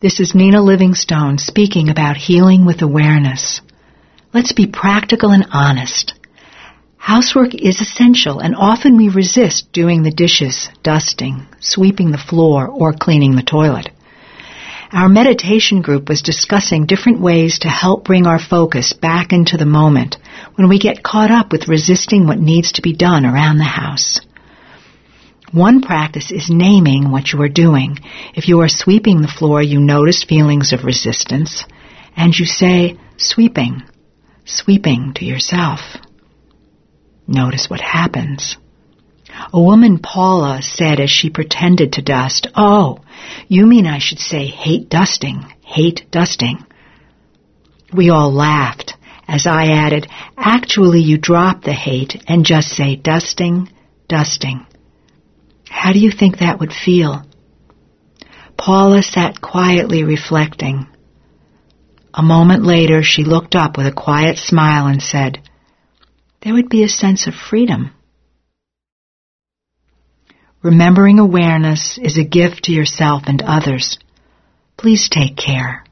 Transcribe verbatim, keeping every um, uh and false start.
This is Nina Livingstone speaking about healing with awareness. Let's be practical and honest. Housework is essential, and often we resist doing the dishes, dusting, sweeping the floor, or cleaning the toilet. Our meditation group was discussing different ways to help bring our focus back into the moment when we get caught up with resisting what needs to be done around the house. One practice is naming what you are doing. If you are sweeping the floor, you notice feelings of resistance, and you say, sweeping, sweeping to yourself. Notice what happens. A woman, Paula, said as she pretended to dust, "Oh, you mean I should say hate dusting, hate dusting." We all laughed as I added, "Actually, you drop the hate and just say dusting, dusting." How do you think that would feel? Paula sat quietly reflecting. A moment later, she looked up with a quiet smile and said, "There would be a sense of freedom." Remembering awareness is a gift to yourself and others. Please take care.